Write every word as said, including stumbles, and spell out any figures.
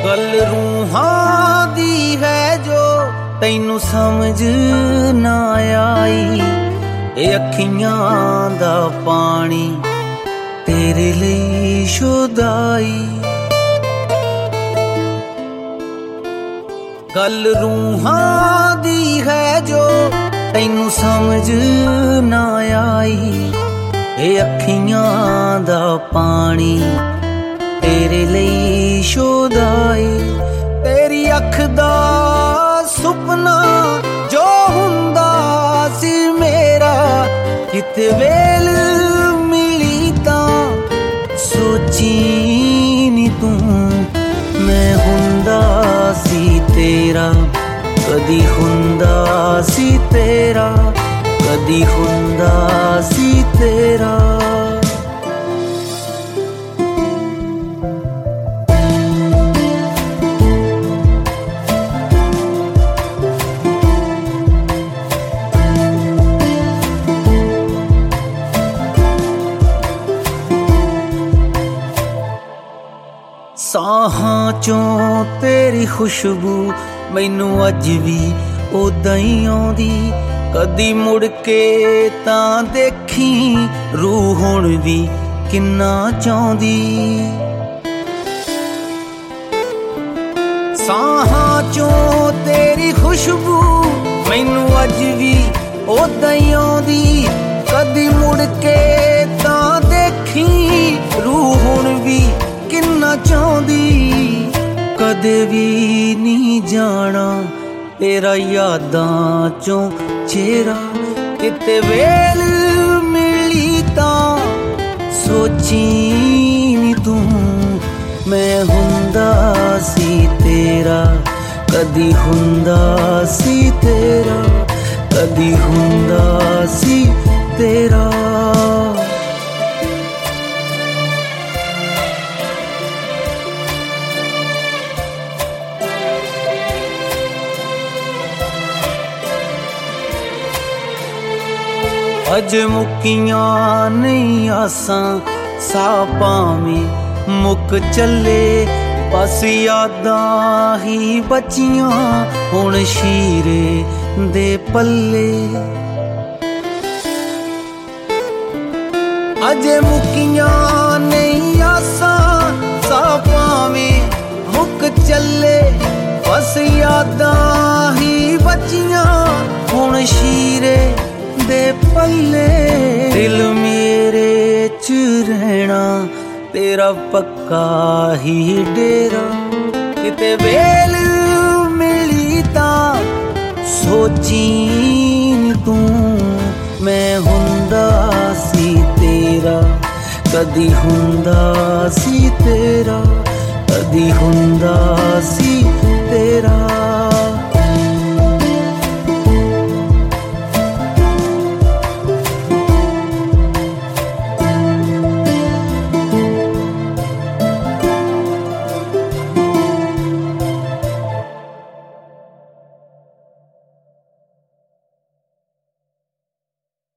गल रूहां दी है जो तैनू समझ ना आई। ए अखियां दा पानी तेरे लिए शुदाई। गल रूहां दी है जो तैनू समझ ना आई। ए अखियां दा पानी तेरे लिए शुदाई। तेरी अख दा सुपना जो हुंदा सी मेरा किते वेल मिली तां सोची नी तू मैं हुंदा सी तेरा कदी हुंदा सी तेरा कदी हुंदा सी तेरा। साहां चों तेरी खुशबू मैनू अज भी उदां ही आउंदी। कदी मुड़ के तां देखी रूह हुण भी किन्ना चाहुंदी। साहां चों तेरी खुशबू मैनू अज भी उदां ही आउंदी। कदी मुड़ के तां देखी रूह हुण भी किन्ना चाहुंदी। कदे भी नहीं जाना तेरा यादां चों चेहरा किते वेल मिली तां सोची नी तू मैं हुंदा सी तेरा कदी हुंदा सी तेरा कदी हुंदा सी तेरा। अज मुक्कियां नहीं आसां सा भावें मुक चले बस यादां ही बचियां हुण शीरे दे पल्ले। अज मुक्कियां नहीं आसां सा भावें मुक चले बस यादां ही बचियां हुण शीरे दे पल्ले। दिल मेरे च रहना तेरा पक्का ही डेरा किते वेल मिली तां सोची नी तू मैं हुंदा सी तेरा कदी हुंदा सी तेरा कदी हुंदा सी तेरा।